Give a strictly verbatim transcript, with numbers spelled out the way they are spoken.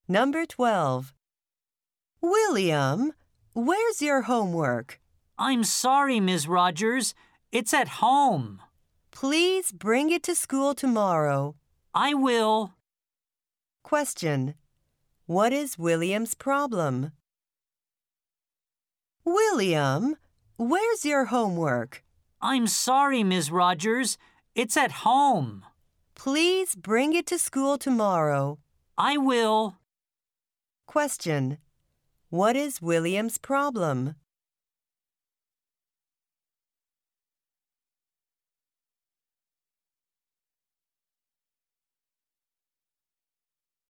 Number twelve. William, where's your homework? I'm sorry, Miz Rogers. It's at home. Please bring it to school tomorrow. I will. Question. What is William's problem? William, where's your homework? I'm sorry, Miz Rogers. It's at home. Please bring it to school tomorrow. I will. Question. What is William's problem?